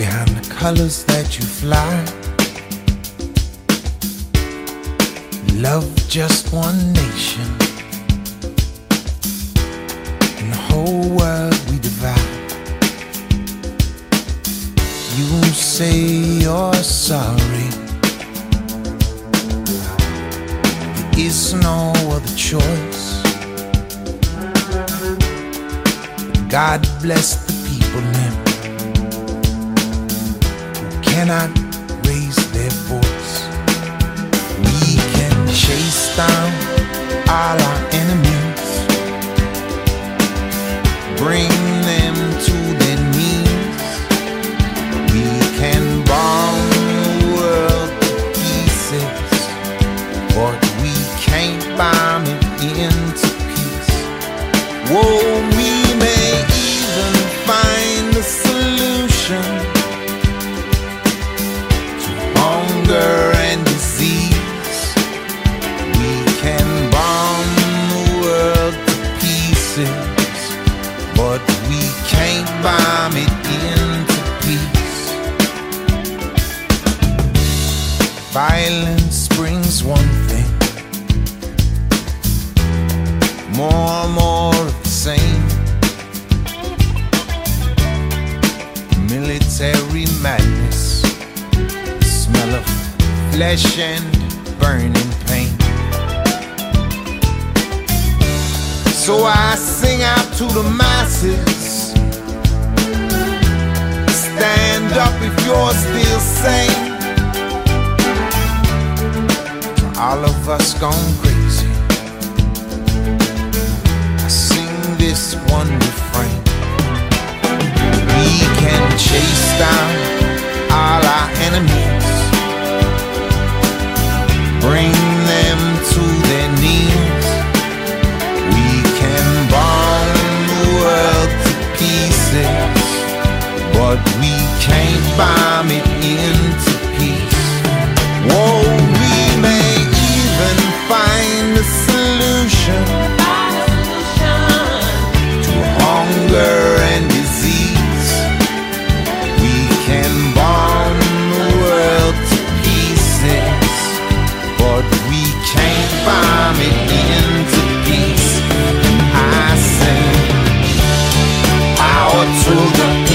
behind the colors that you fly. Love just one nation. In the whole world we divide. You say you're sorry. There is no other choice. God bless the people then who cannot raise their voice. We can chase down all our enemies, bring them to their knees. We can bomb the world to pieces, but we can't bomb it into peace. Whoa, we may even find a solution to hunger and disease. We can bomb the world to pieces, but we can't bomb it into peace. Violence brings one thing, more of the same. Military madness, the smell of flesh and burning pain. So I sing out to the masses, stand up if you're still sane. To all of us gone crazy, I sing this one refrain. We can chase down all our enemies, bring them to their knees. We can bomb the world to pieces, but we can't bomb it into peace. Whoa, we may even find a solution to hunger and disease. We can bomb the world to pieces, but we can't bomb it into peace. And I sing power to the